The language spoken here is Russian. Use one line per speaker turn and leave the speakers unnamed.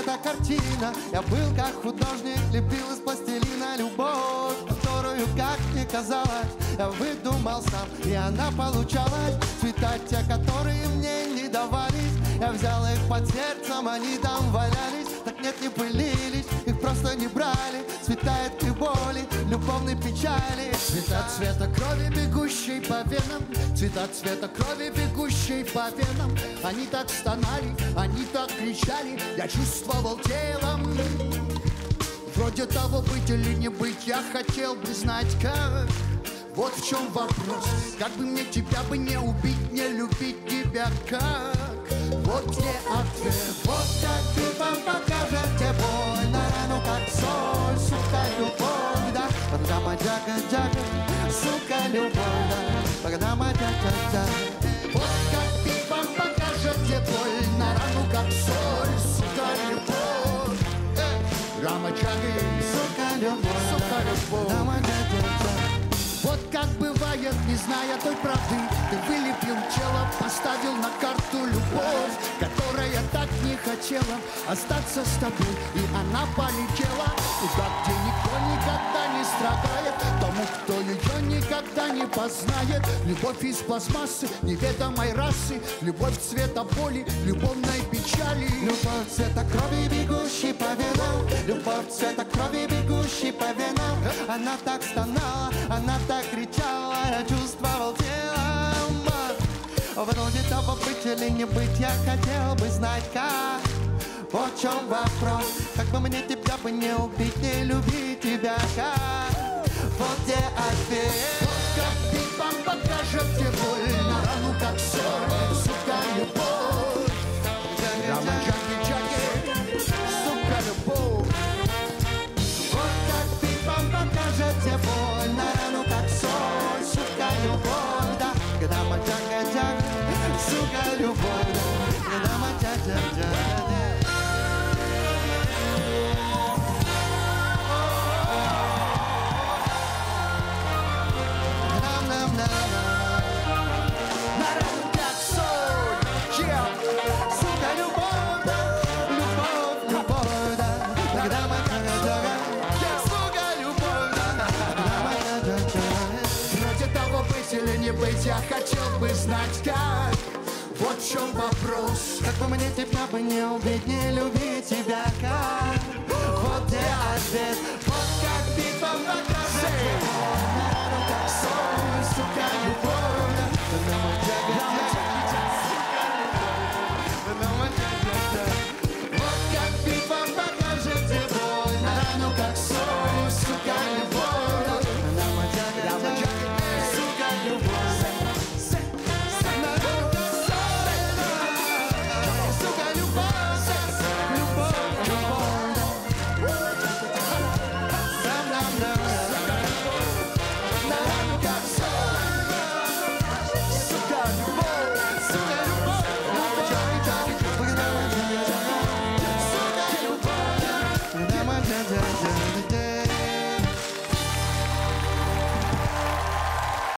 эта картина. Я был как художник, лепил из пластилина любовь, которую, как мне казалось, я выдумал сам, и она получалась. Цвета те, которые мне не давались, я взял их под сердцем, они там валялись. Так нет, не пылились, их просто не брали. Цвета этой боли, любовной печали.
Цвета цвета крови, бегущей по венам, цвета цвета крови, бегущей по венам. Они так стонали, они так кричали, я чувствовал телом. Вроде того, быть или не быть, я хотел бы знать как. Вот в чем вопрос, как бы мне тебя бы не убить, не любить тебя как. Вот где ответ.
Вот как ты вам покажете боль на рану, как соль, сука, любовь, да. Пангама джага джага, сука, любовь, да. Пангама джага джага.
Вот как ты вам покажете боль на рану, как соль, сука, любовь. Рама джага,
Сука, любовь,
сука, любовь.
Пангама джага джага.
Вот как бывает, не зная той правды, ты вылепил тело, поставил на карту любовь, которая так не хотела остаться с тобой, и она полетела туда, где никто никогда не страдает, тому, кто ее никогда не познает. Любовь из пластмассы, неведомой расы, любовь цвета боли, любовной печали.
Любовь цвета крови, бегущей по венам, любовь цвета крови, бегущей по венам. Она так стонала, она так кричала, я чувствовал телом. Вроде того, быть или не быть, я хотел бы знать как. Вот в чем вопрос, как бы мне тебя бы не убить, не любить тебя как. Вот где ответ.
Вот как ты вам покажет тебе боль на рану, как соль, сука, любовь. Рама джаги джаги, сука, любовь.
Вот как ты вам покажете боль на рану, как соль, сука, любовь, да. Когда мы джага-джага, сука, любовь, да. Когда мы джага-джага.
На рану, как соль,
Сука, любовь, да. Любовь, любовь, да. Когда мы джага-джага, сука, любовь, да. Когда мы джага-джага.
вроде того, быть или не быть, я хотел бы знать как. Вот в чем вопрос.
Как бы мне тебя бы не убить, не любить тебя как.